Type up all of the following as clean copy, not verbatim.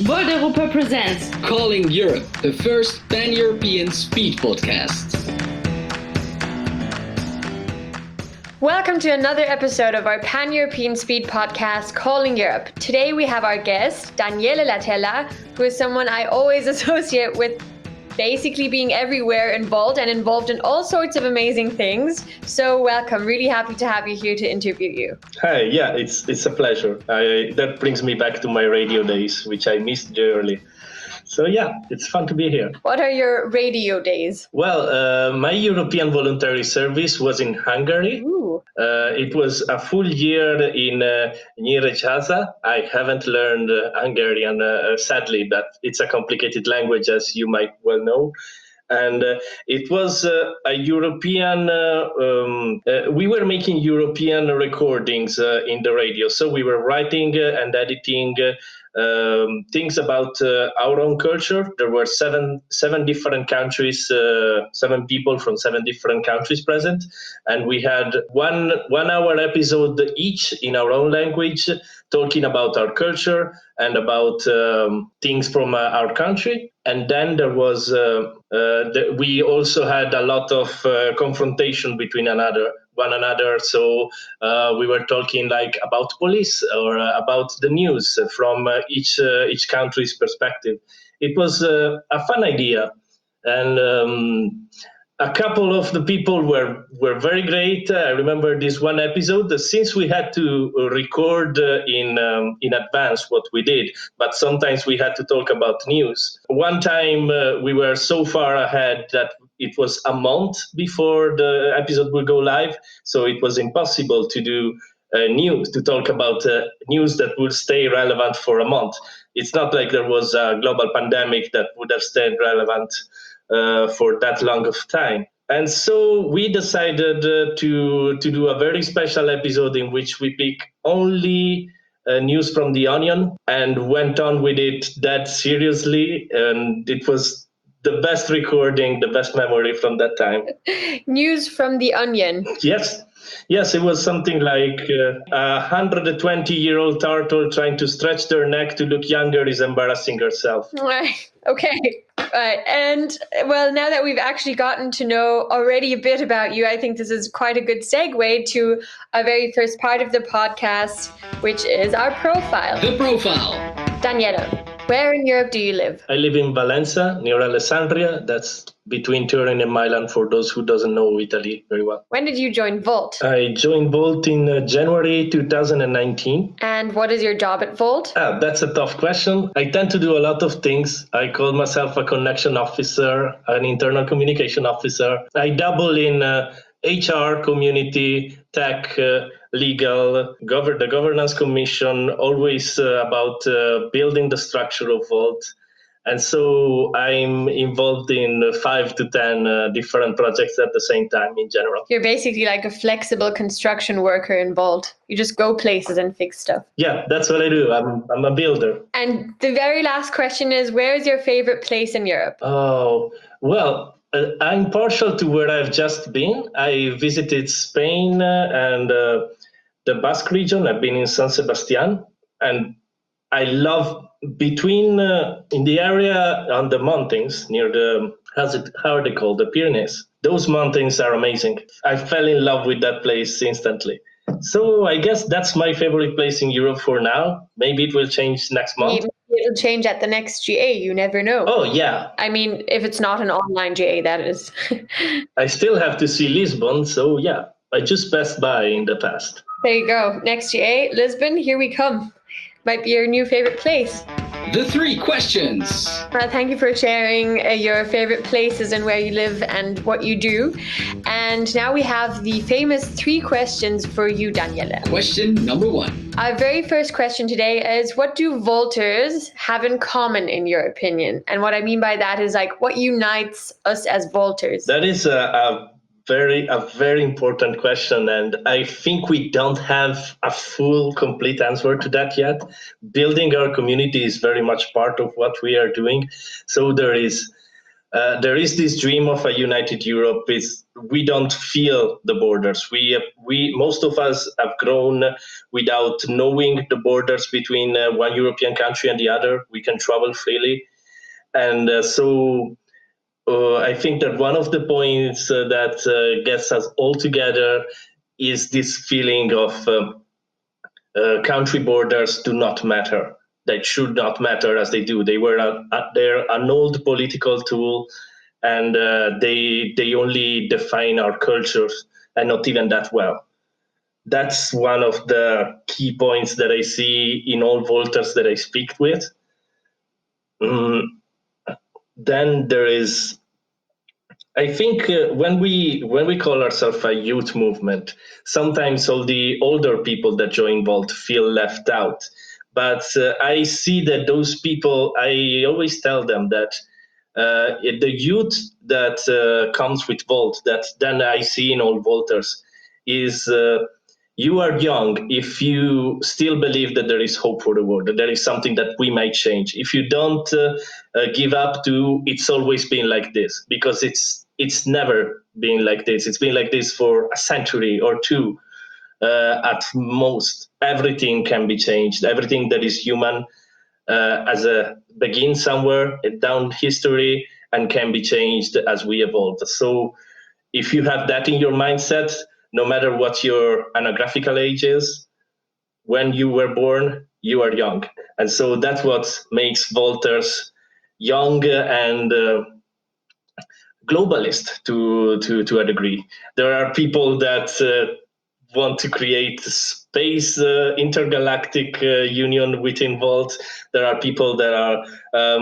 Volt Europa presents Calling Europe, the first pan-European speed podcast. Welcome to another episode of our Pan-European Speed podcast, Calling Europe. Today we have our guest, Daniele Latella, who is someone I always associate with basically being everywhere involved and involved in all sorts of amazing things. So welcome, really happy to have you here to interview you. Hi, yeah, it's a pleasure. That brings me back to my radio days, which I missed dearly. So yeah, it's fun to be here. What are your radio days? Well, my European voluntary service was in Hungary. Ooh. It was a full year in Nyíregyháza. I haven't learned Hungarian, sadly, but it's a complicated language, as you might well know. And it was a European, we were making European recordings in the radio. So we were writing and editing things about our own culture. There were seven different countries, 7 people from 7 different countries present. And we had one hour episode each in our own language, talking about our culture and about things from our country. And then there was, we also had a lot of confrontation between one another. So we were talking like about police or about the news from each country's perspective. It was a fun idea. And a couple of the people were very great. I remember this one episode. Since we had to record in advance what we did, but sometimes we had to talk about news. One time we were so far ahead that it was a month before the episode would go live, so it was impossible to do news, to talk about news that would stay relevant for a month. It's not like there was a global pandemic that would have stayed relevant for that long of time. And so we decided to do a very special episode in which we pick only news from The Onion and went on with it that seriously. And it was the best recording, the best memory from that time. News from The Onion. Yes, it was something like a 120-year-old turtle trying to stretch their neck to look younger is embarrassing herself. Right. Okay. Right. And well, now that we've actually gotten to know already a bit about you, I think this is quite a good segue to our very first part of the podcast, which is our profile. The profile. Daniele, where in Europe do you live? I live in Valencia, near Alessandria. That's between Turin and Milan, for those who doesn't know Italy very well. When did you join Volt? I joined Volt in January 2019. And what is your job at Volt? That's a tough question. I tend to do a lot of things. I call myself a connection officer, an internal communication officer. I dabble in HR, community, tech, legal, the governance commission, always about building the structure of Volt. And so I'm involved in 5 to 10 different projects at the same time in general. You're basically like a flexible construction worker in Volt. You just go places and fix stuff. Yeah, that's what I do. I'm a builder. And the very last question is, where is your favorite place in Europe? Oh, well, I'm partial to where I've just been. I visited Spain and the Basque region. I've been in San Sebastian, and I love between in the area on the mountains near the how are they called, the Pyrenees. Those mountains are amazing. I fell in love with that place instantly. So I guess that's my favorite place in Europe for now. Maybe it will change next month. It'll change at the next GA. You never know. Oh, yeah. I mean, if it's not an online GA, that is. I still have to see Lisbon. So yeah, I just passed by in the past. There you go. Next GA, Lisbon, here we come. Might be your new favorite place. The 3 questions. Thank you for sharing your favorite places and where you live and what you do. And now we have the famous 3 questions for you, Daniele. Question number 1. Our very first question today is, what do Volters have in common, in your opinion? And what I mean by that is like, what unites us as Volters? That is a very important question, and I think we don't have a full, complete answer to that yet. Building our community is very much part of what we are doing. So there is there is this dream of a united Europe. We don't feel the borders. We most of us have grown without knowing the borders between one European country and the other. We can travel freely, and so I think that one of the points that gets us all together is this feeling of country borders do not matter. They should not matter as they do. They're an old political tool, and they only define our cultures, and not even that well. That's one of the key points that I see in all Volters that I speak with. Then there is, I think, when we call ourselves a youth movement, sometimes all the older people that join Volt feel left out. But I see that those people, I always tell them that the youth that comes with Volt, that then I see in all Volters, is you are young if you still believe that there is hope for the world, that there is something that we might change. If you don't give up to it's always been like this, because it's never been like this. It's been like this for a century or two. At most, everything can be changed. Everything that is human begins somewhere down history and can be changed as we evolve. So if you have that in your mindset, no matter what your anographical age is, when you were born, you are young. And so that's what makes Volters young and globalist to a degree. There are people that want to create space intergalactic union within Volt. There are people that are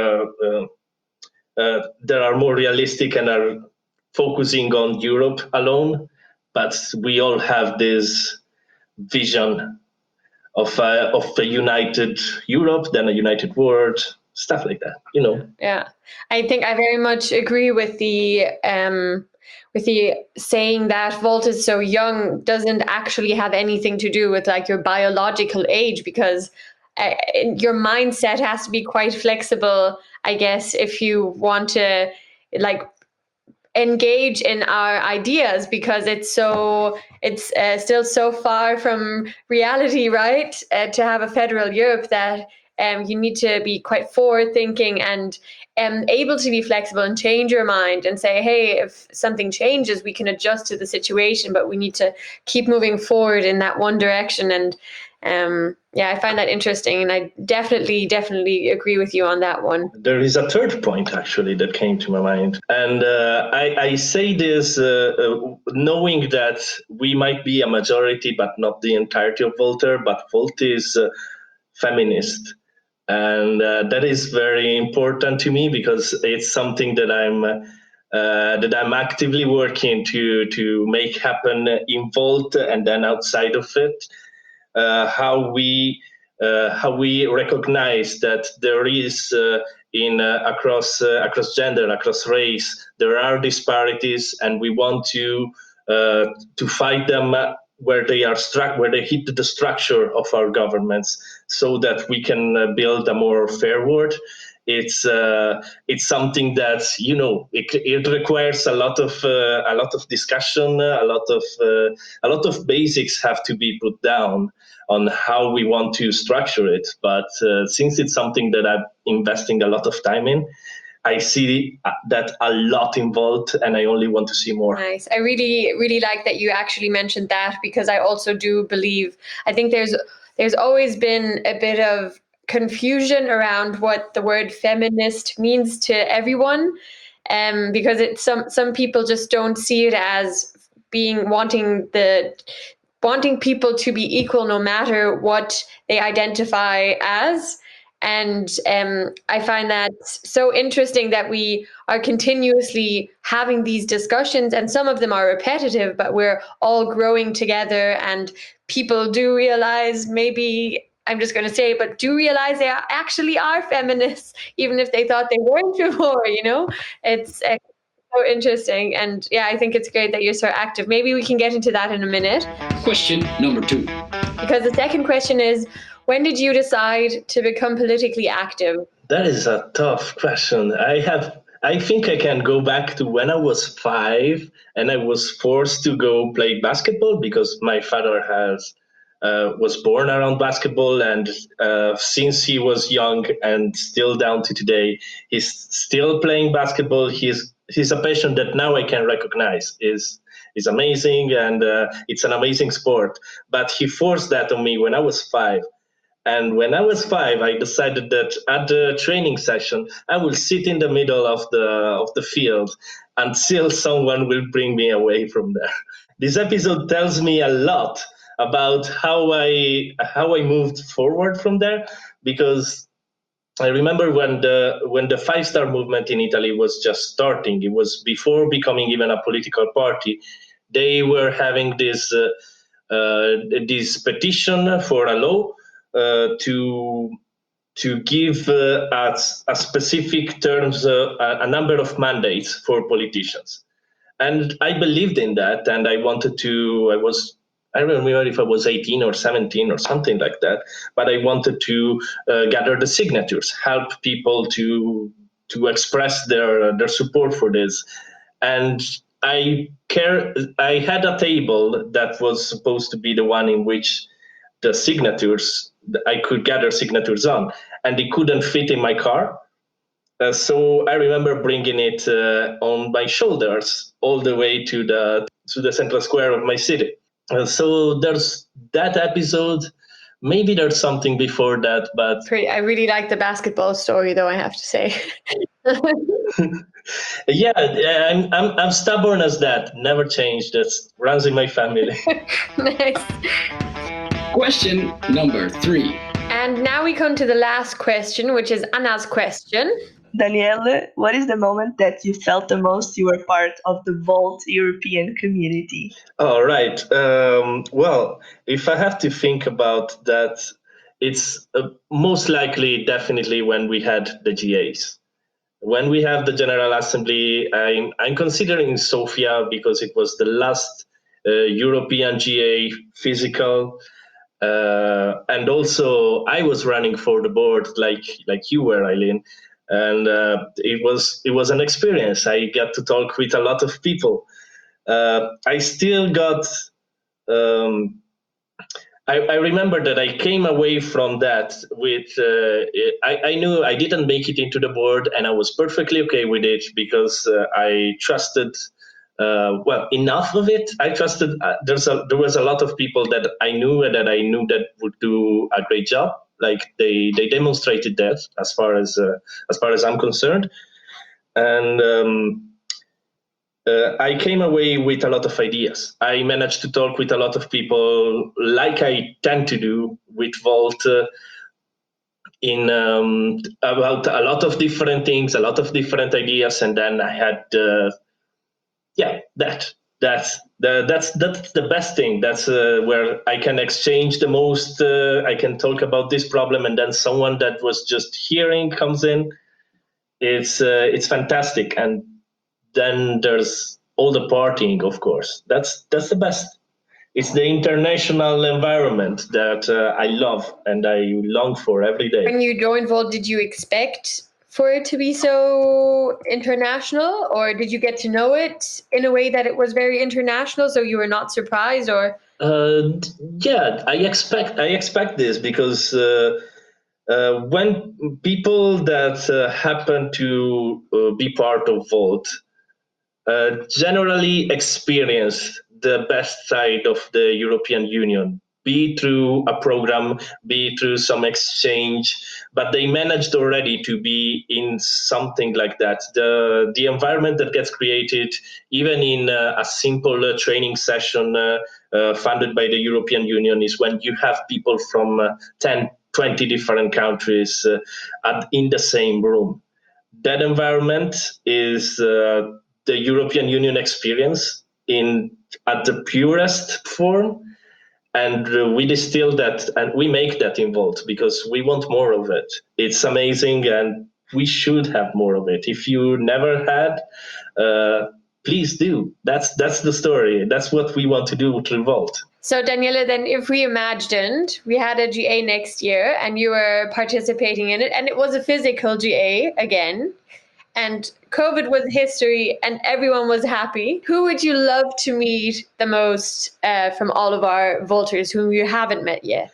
more realistic and are focusing on Europe alone. But we all have this vision of a united Europe, then a united world, stuff like that, you know. Yeah, I think I very much agree with the saying that Volt is so young doesn't actually have anything to do with like your biological age, because your mindset has to be quite flexible, I guess, if you want to like engage in our ideas, because it's still so far from reality, right? To have a federal Europe, that you need to be quite forward thinking and able to be flexible and change your mind and say, hey, if something changes, we can adjust to the situation, but we need to keep moving forward in that one direction. And yeah, I find that interesting, and I definitely agree with you on that one. There is a third point actually that came to my mind, and I say this knowing that we might be a majority, but not the entirety of Voltaire. But Volt is feminist, and that is very important to me, because it's something that I'm actively working to make happen in Volt and then outside of it. How we recognize that there is across gender, across race, there are disparities, and we want to fight them where they hit the structure of our governments, so that we can build a more fair world. It's something that, you know, it requires a lot of discussion, a lot of basics have to be put down on how we want to structure it. But since it's something that I'm investing a lot of time in, I see that a lot involved, and I only want to see more. Nice. I really like that you actually mentioned that, because I also do believe, I think there's always been a bit of confusion around what the word feminist means to everyone, because some people just don't see it as being wanting people to be equal no matter what they identify as. And I find that so interesting that we are continuously having these discussions, and some of them are repetitive, but we're all growing together, and people do realize, maybe I'm just going to say, but do realize they actually are feminists, even if they thought they weren't before, you know? It's so interesting. And yeah, I think it's great that you're so active. Maybe we can get into that in a minute. Question number 2. Because the second question is, when did you decide to become politically active? That is a tough question. I I think I can go back to when I was 5 and I was forced to go play basketball because my father was born around basketball, and since he was young and still down to today, he's still playing basketball. He's a passion that now I can recognize is amazing, and it's an amazing sport. But he forced that on me when I was 5. And when I was 5, I decided that at the training session, I will sit in the middle of the field until someone will bring me away from there. This episode tells me a lot about how I moved forward from there, because I remember when the 5-star movement in Italy was just starting. It was before becoming even a political party. They were having this petition for a law to give a specific terms a number of mandates for politicians, and I believed in that, and I wanted to. I don't remember if I was 18 or 17 or something like that, but I wanted to gather the signatures, help people to express their support for this, and I had a table that was supposed to be the one in which the signatures I could gather signatures on, and it couldn't fit in my car. So I remember bringing it on my shoulders all the way to the central square of my city. So there's that episode. Maybe there's something before that, but I really like the basketball story, though, I have to say. yeah, I'm stubborn as that. Never changed. That runs in my family. Nice. Question number 3. And now we come to the last question, which is Anna's question. Daniele, what is the moment that you felt the most you were part of the Volt European community? All right. Well, if I have to think about that, it's most likely definitely when we had the GAs. When we have the General Assembly, I'm considering Sofia because it was the last European GA physical. And also, I was running for the board like you were, Eileen, and it was an experience. I got to talk with a lot of people. I still got. I remember that I came away from that with. I knew I didn't make it into the board, and I was perfectly okay with it because I trusted. Enough of it. I trusted. There was a lot of people that I knew that would do a great job. Like they demonstrated that as far as I'm concerned, and I came away with a lot of ideas. I managed to talk with a lot of people, like I tend to do with Volt. In about a lot of different things, a lot of different ideas, and then I had. That's the best thing. That's where I can exchange the most. I can talk about this problem, and then someone that was just hearing comes in. It's fantastic, and then there's all the partying, of course. That's the best. It's the international environment that I love and I long for every day. When you joined Volt, did you expect for it to be so international, or did you get to know it in a way that it was very international, so you were not surprised? Or yeah, I expect this because when people that happen to be part of Volt generally experience the best side of the European Union, be through a program, be through some exchange, but they managed already to be in something like that. The environment that gets created, even in a simple training session funded by the European Union, is when you have people from 10, 20 different countries in the same room. That environment is the European Union experience at the purest form. And we distill that and we make that in Volt because we want more of it. It's amazing and we should have more of it. If you never had, please do. That's the story. That's what we want to do with Volt. So Daniele, then if we imagined we had a GA next year and you were participating in it and it was a physical GA again, and COVID was history and everyone was happy. Who would you love to meet the most from all of our Volters whom you haven't met yet?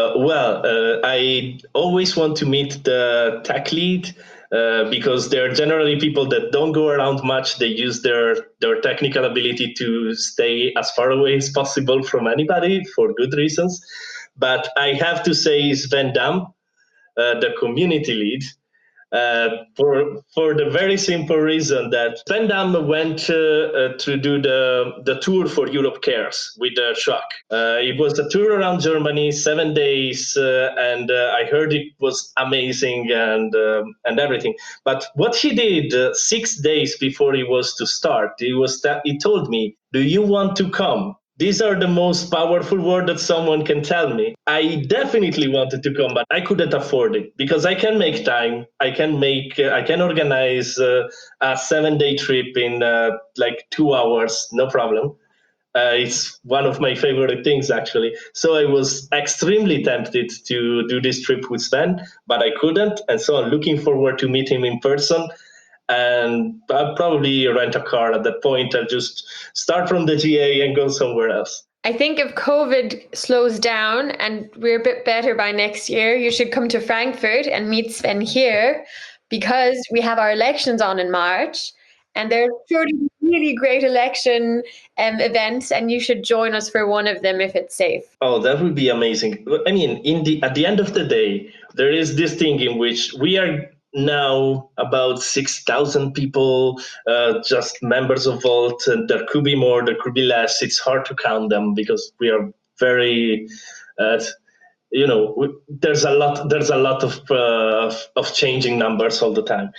I always want to meet the tech lead because they're generally people that don't go around much. They use their technical ability to stay as far away as possible from anybody for good reasons. But I have to say is Van Damme, the community lead. For the very simple reason that Van Damme went to do the tour for Europe Cares with Shock. It was a tour around Germany, 7 days, and I heard it was amazing and everything. But what he did 6 days before he was to start, he told me, "Do you want to come?" These are the most powerful words that someone can tell me. I definitely wanted to come, but I couldn't afford it because I can make time. I can organize a 7-day trip in like 2 hours, no problem. It's one of my favorite things, actually. So I was extremely tempted to do this trip with Sven, but I couldn't. And so I'm looking forward to meet him in person. And I'll probably rent a car at that point. I'll just start from the GA and go somewhere else. I think if COVID slows down and we're a bit better by next year, you should come to Frankfurt and meet Sven here, because we have our elections on in March. And there are 30 really great election events, and you should join us for one of them if it's safe. Oh, that would be amazing. I mean, at the end of the day, there is this thing in which we are now about 6,000 people, just members of Volt, and there could be more, there could be less. It's hard to count them because we are very, there's a lot of changing numbers all the time.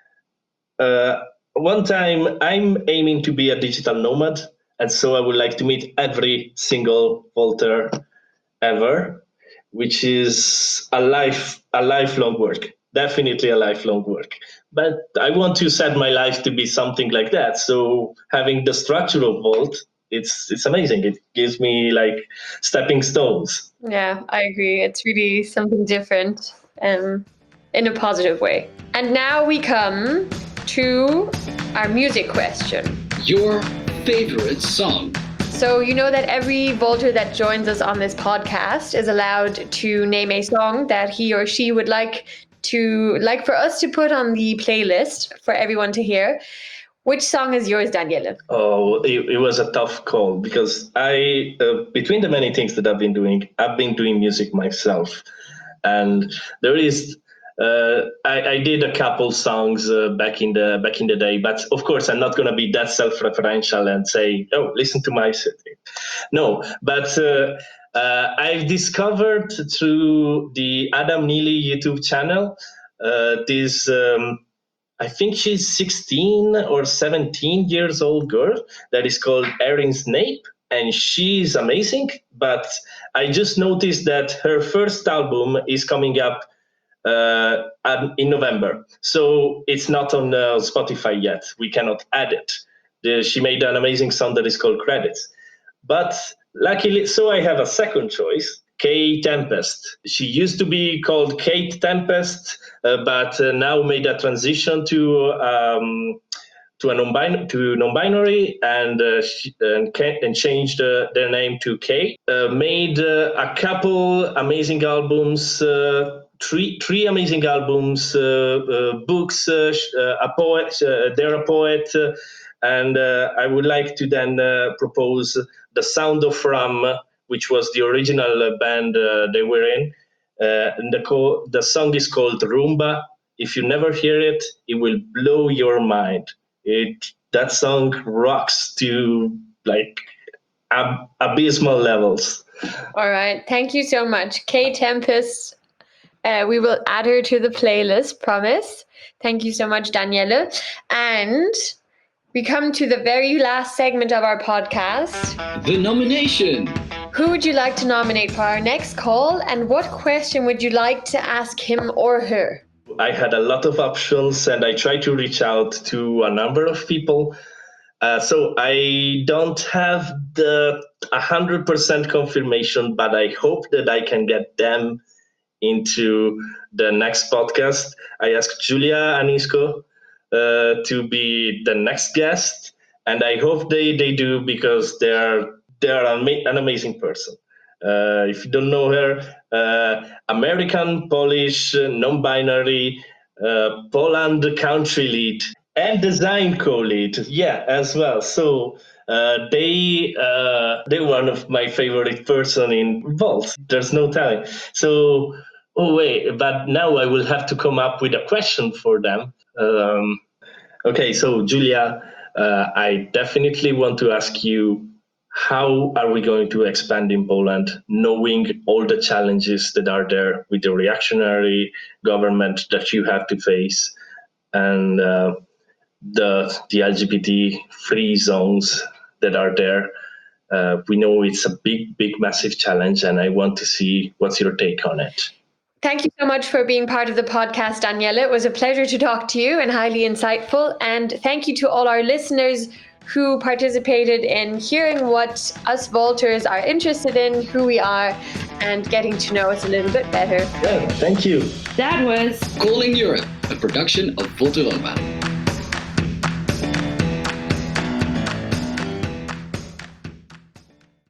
One time, I'm aiming to be a digital nomad, and so I would like to meet every single Volter ever, which is a lifelong work. Definitely a lifelong work. But I want to set my life to be something like that. So having the structure of Volt, it's amazing. It gives me like stepping stones. Yeah, I agree. It's really something different in a positive way. And now we come to our music question. Your favorite song? So you know that every Volter that joins us on this podcast is allowed to name a song that he or she would like for us to put on the playlist for everyone to hear. Which song is yours, Daniele? Oh, it was a tough call because between the many things that I've been doing music myself, and there is. I did a couple songs back in the day, but of course I'm not going to be that self-referential and say, "Oh, listen to my city." No, but I've discovered through the Adam Neely YouTube channel this. I think she's 16 or 17 years old girl that is called Erin Snape, and she's amazing. But I just noticed that her first album is coming up in November, so it's not on Spotify yet. We cannot add it. She made an amazing song that is called Credits, but luckily, so I have a second choice, Kay Tempest. She used to be called Kate Tempest, but now made a transition to non-binary and changed their name to Kay. Made a couple amazing albums. Three amazing albums, books, a poet, they're a poet, and I would like to then propose The Sound of Ram, which was the original band they were in. And the song is called Rumba. If you never hear it, it will blow your mind. That song rocks to like abysmal levels. All right, thank you so much, Kay Tempest. We will add her to the playlist, promise. Thank you so much, Daniele. And we come to the very last segment of our podcast. The nomination. Who would you like to nominate for our next call? And what question would you like to ask him or her? I had a lot of options and I tried to reach out to a number of people. So I don't have the 100% confirmation, but I hope that I can get them into the next podcast. I asked Julia Anisco to be the next guest, and I hope they do, because they are an amazing person. If you don't know her, American, Polish, non-binary, Poland country lead, and design co-lead, as well. So they're one of my favorite person in Vault. There's no telling. So, but now I will have to come up with a question for them. Okay, so Julia, I definitely want to ask you, how are we going to expand in Poland, knowing all the challenges that are there with the reactionary government that you have to face, and the LGBT free zones that are there? We know it's a big, massive challenge, and I want to see what's your take on it. Thank you so much for being part of the podcast, Daniela. It was a pleasure to talk to you and highly insightful. And thank you to all our listeners who participated in hearing what us Vaulters are interested in, who we are, and getting to know us a little bit better. Yeah, thank you. That was Calling Europe, a production of Volteroma.